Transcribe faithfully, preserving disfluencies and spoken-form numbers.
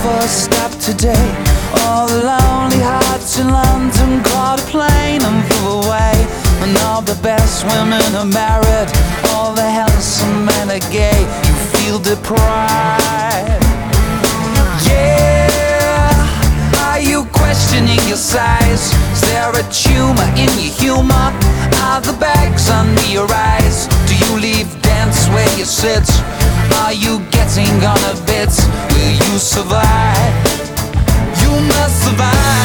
first step today. All the lonely hearts in London caught a plane and flew away. And all the best women are married, all the handsome men are gay. You feel deprived. Yeah, are you questioning your size? Is there a tumor in your humor? Are the bags under your eyes? Do you leave dance where you sit? Are you getting on a bit? Will you survive? You must survive.